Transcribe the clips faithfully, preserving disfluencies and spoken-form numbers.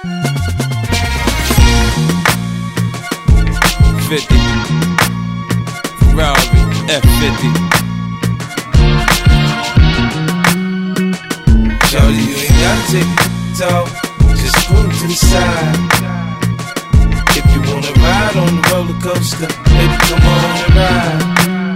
fifty Ferrari F fifty. Shorty, you ain't gotta take it talk, just pull to the side. If you wanna ride on the roller coaster, baby, come on and ride.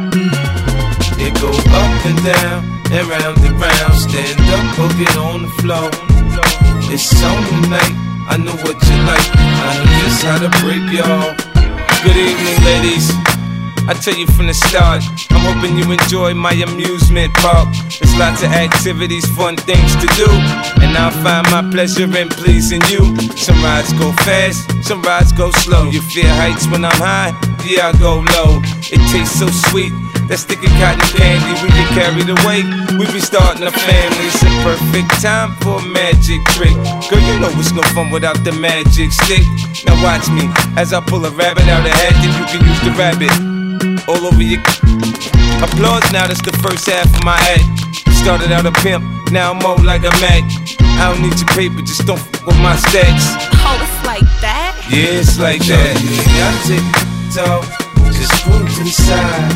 It go up and down and round and round. Stand up or get on the floor. It's on tonight, I know what you like, I know just how to break y'all. Good evening, ladies. I tell you from the start, I'm hoping you enjoy my amusement park. There's lots of activities, fun things to do, and I'll find my pleasure in pleasing you. Some rides go fast, some rides go slow. You fear heights when I'm high, yeah, I go low. It tastes so sweet, that sticky cotton candy. We get carried away, we be starting a family. It's a perfect time for a magic trick. Girl, you know it's no fun without the magic stick. Now watch me, as I pull a rabbit out of hat, then you can use the rabbit all over your applause. Now that's the first half of my act. Started out a pimp, now I'm more like a Mac. I don't need your paper, just don't f with my stacks. Oh, it's like that? Yeah, it's like Shorty, that. you ain't gotta take it talk, just pull to the side.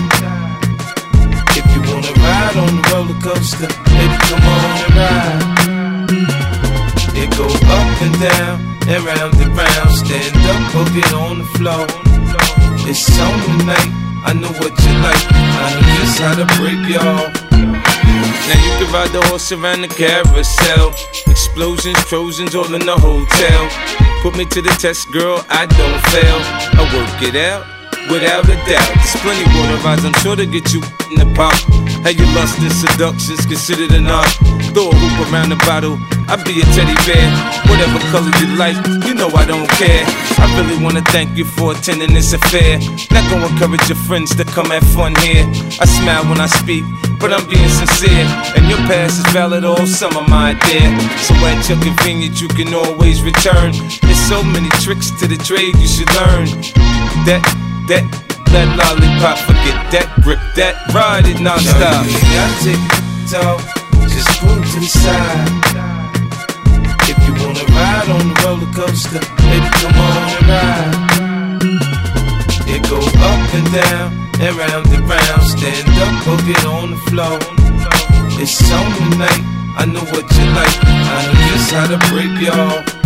If you wanna ride on the roller coaster, baby, come on and ride. It go up and down and round and round. Stand up or get on the floor. It's on tonight, I know what you like, I know just how to break y'all. Now you can ride the horse around the carousel. Explosions, Trojans, all in the hotel. Put me to the test, girl, I don't fail. I work it out, without a doubt. There's plenty water rides, I'm sure to get you in the pop. How you lust and seduction's considered an art. Throw a hoop around the bottle, I'll be a teddy bear. Whatever color you like, you know I don't care. I really wanna thank you for attending this affair. Not gonna encourage your friends to come have fun here. I smile when I speak, but I'm being sincere. And your past is valid all summer, my dear. So at your convenience, you can always return. There's so many tricks to the trade you should learn. That, that, that lollipop, forget that, grip that, ride it non-stop. You ain't gotta take it talk, just pull to the side. If you wanna ride on the roller coaster, baby, come on and ride. It go up and down and round and round. Stand up or get on the floor. It's on tonight, I know what you like, I know just how to break y'all.